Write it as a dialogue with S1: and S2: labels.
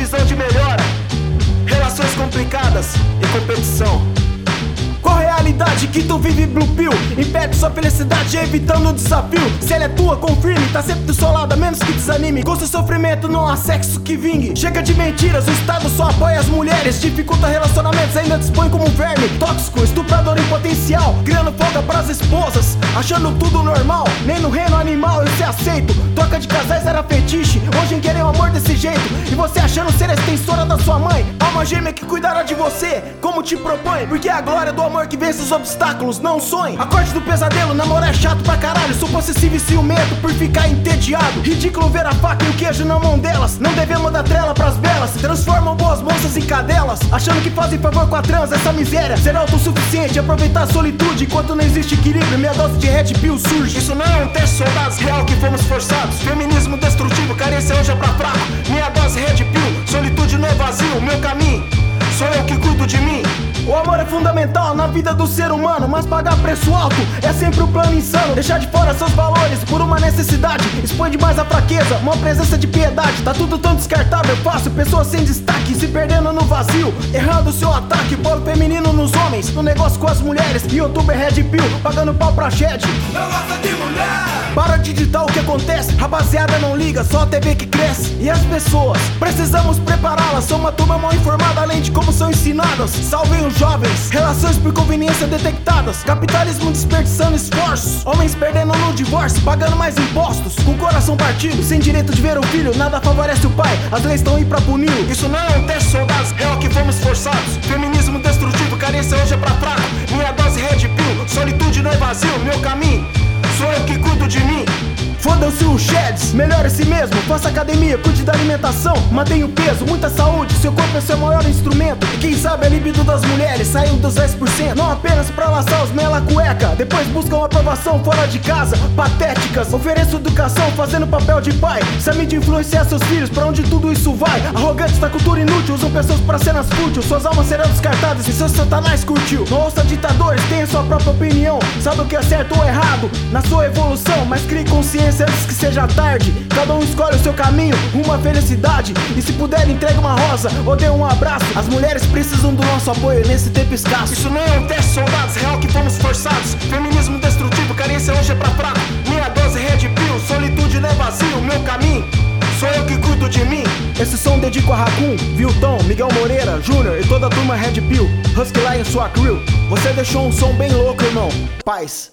S1: visão de melhora, relações complicadas e competição. Qual realidade que tu vive, Blue Pill? Impede sua felicidade evitando o desafio. Se ela é tua, confirme, tá sempre do seu lado, a menos que desanime. Gosto e sofrimento, não há sexo que vingue. Chega de mentiras, o Estado só apoia as mulheres. Dificulta relacionamentos, ainda dispõe como um verme tóxico, estuprador em potencial, criando folga pras esposas, achando tudo normal. Nem no reino animal eu se aceito. Troca de casais era fetiche, hoje em querer um amor desse jeito. E você achando ser a extensora da sua mãe, alma gêmea que cuidará de você, como te propõe. Porque a glória do amor que vence os obstáculos, não sonhe. Acorde do pesadelo, namorar é chato pra caralho. Sou possessivo e ciumento por ficar entediado. Ridículo ver a faca e o queijo na mão delas. Não devemos dar trela pras belas. Transformam boas moças em cadelas, achando que fazem favor com a trans. Essa miséria será autossuficiente, aproveitar a solitude enquanto não existe equilíbrio. Minha dose de Red Pill surge. Isso não é um teste, soldados, real que fomos forçados. Feminismo destrutivo, carência hoje é pra fraco. Minha dose Red Pill, solitude não é vazio. Meu caminho, sou eu que cuido de mim. O amor é fundamental na vida do ser humano, mas pagar preço alto é sempre um plano insano. Deixar de fora seus valores por uma necessidade expõe demais a fraqueza, uma presença de piedade. Tá tudo tão descartável, fácil, pessoas sem destaque se perdendo no vazio, errando seu ataque. Polo feminino nos homens, no negócio com as mulheres. Youtuber Red Pill, pagando pau pra Shed.
S2: Eu gosto de mulher.
S1: Para de digitar o que acontece, rapaziada não liga, só a TV que cresce. E as pessoas, precisamos prepará-las, são uma turma mal informada além de como são ensinadas. Salvem os jovens, relações por conveniência detectadas. Capitalismo desperdiçando esforços, homens perdendo no divórcio, pagando mais impostos. Com o coração partido, sem direito de ver o filho, nada favorece o pai, as leis estão aí pra puni-lo. Isso não é um teste, soldados, real que fomos forçados. Feminismo destrutivo, carência hoje é pra fraco. Minha dose Red Pill, solitude não é vazio. Meu caminho, sou eu que cuido de mim. Fodam-se os sheds, melhore si mesmo, faça academia, cuide da alimentação, mantenha o peso, muita saúde, seu corpo é seu maior instrumento. E quem sabe a libido das mulheres saiu dos 10%, não apenas pra laçar os mela cueca, depois buscam aprovação fora de casa, patéticas. Ofereço educação fazendo papel de pai, se a mídia influenciar seus filhos, pra onde tudo isso vai? Arrogantes da cultura inútil, usam pessoas pra cenas fúteis, suas almas serão descartadas e seu satanás curtiu. Não ouça ditadores, tenha sua própria opinião, sabe o que é certo ou errado na sua evolução, mas crie consciência antes que seja tarde. Cada um escolhe o seu caminho, rumo à felicidade. E se puder, entregue uma rosa ou dê um abraço. As mulheres precisam do nosso apoio nesse tempo escasso. Isso não é um teste, soldados, real que fomos forçados. Feminismo destrutivo, carência hoje é pra fraco. Minha dose Red Pill, solitude não é vazio. Meu caminho, sou eu que cuido de mim. Esse som dedico a Raccoon, Vilton, Miguel Moreira, Júnior e toda a turma Red Pill. Husky lá em sua crew. Você deixou um som bem louco, irmão. Paz.